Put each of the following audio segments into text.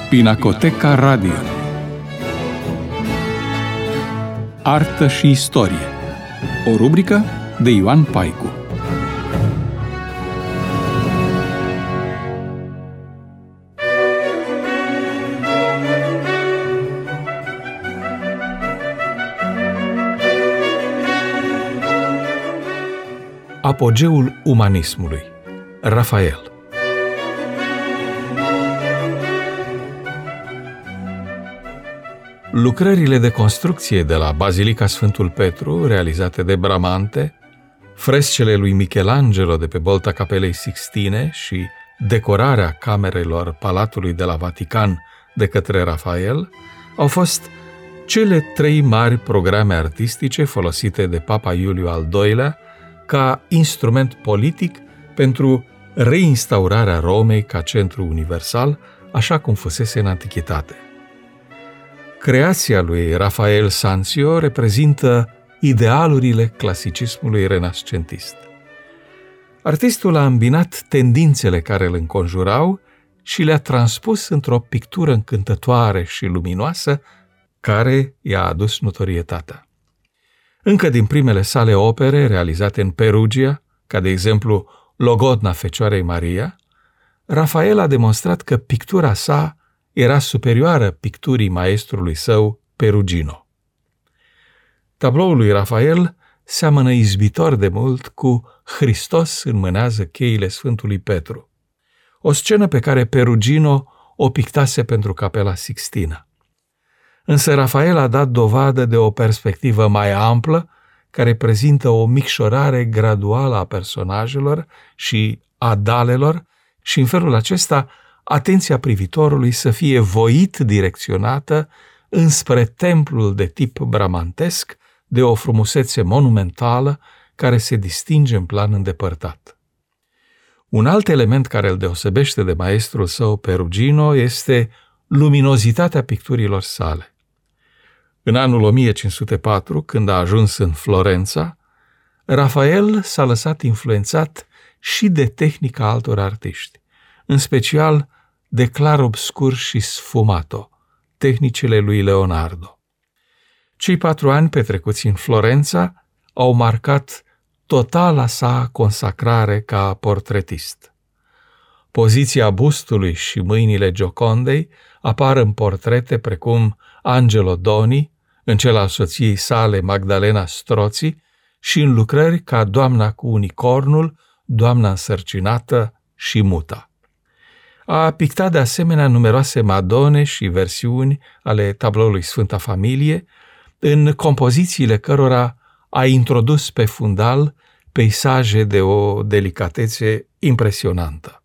Pinacoteca Radio. Artă și istorie. O rubrică de Ioan Paicu. Apogeul umanismului. Rafael. Lucrările de construcție de la Bazilica Sfântul Petru, realizate de Bramante, frescele lui Michelangelo de pe bolta Capelei Sixtine și decorarea camerelor Palatului de la Vatican de către Rafael au fost cele 3 mari programe artistice folosite de Papa Iuliu al II-lea ca instrument politic pentru reinstaurarea Romei ca centru universal, așa cum fusese în antichitate. Creația lui Rafael Sanzio reprezintă idealurile clasicismului renascentist. Artistul a îmbinat tendințele care îl înconjurau și le-a transpus într-o pictură încântătoare și luminoasă care i-a adus notorietatea. Încă din primele sale opere realizate în Perugia, ca de exemplu Logodna Fecioarei Maria, Rafael a demonstrat că pictura sa era superioară picturii maestrului său Perugino. Tabloul lui Rafael seamănă izbitor de mult cu Hristos înmânează cheile Sfântului Petru, o scenă pe care Perugino o pictase pentru Capela Sixtina. Însă Rafael a dat dovadă de o perspectivă mai amplă, care prezintă o micșorare graduală a personajelor și a dalelor și în felul acesta atenția privitorului să fie voit direcționată înspre templul de tip bramantesc, de o frumusețe monumentală care se distinge în plan îndepărtat. Un alt element care îl deosebește de maestrul său Perugino este luminozitatea picturilor sale. În anul 1504, când a ajuns în Florența, Rafael s-a lăsat influențat și de tehnica altor artiști, în special de clarobscur și sfumato, tehnicile lui Leonardo. Cei 4 ani petrecuți în Florența au marcat totala sa consacrare ca portretist. Poziția bustului și mâinile Giocondei apar în portrete precum Angelo Doni, în cel al soției sale Magdalena Strozzi și în lucrări ca Doamna cu unicornul, Doamna însărcinată și Muta. A pictat de asemenea numeroase madone și versiuni ale tabloului Sfânta Familie, în compozițiile cărora a introdus pe fundal peisaje de o delicatețe impresionantă.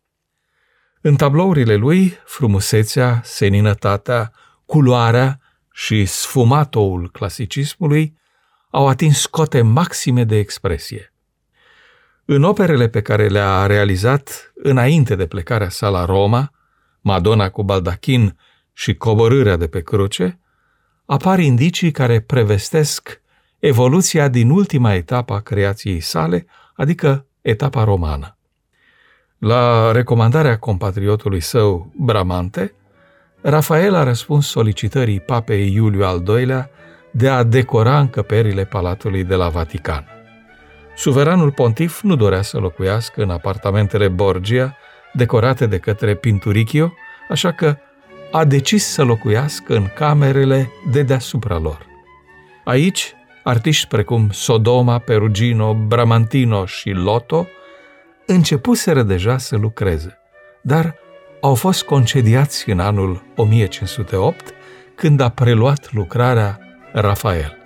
În tablourile lui, frumusețea, seninătatea, culoarea și sfumatoul clasicismului au atins cote maxime de expresie. În operele pe care le-a realizat înainte de plecarea sa la Roma, Madonna cu baldachin și Coborârea de pe cruce, apar indicii care prevestesc evoluția din ultima etapă a creației sale, adică etapa romană. La recomandarea compatriotului său, Bramante, Rafael a răspuns solicitării papei Iuliu al II-lea de a decora încăperile Palatului de la Vatican. Suveranul pontif nu dorea să locuiască în apartamentele Borgia, decorate de către Pinturicchio, așa că a decis să locuiască în camerele de deasupra lor. Aici, artiști precum Sodoma, Perugino, Bramantino și Lotto începuseră deja să lucreze, dar au fost concediați în anul 1508, când a preluat lucrarea Rafael.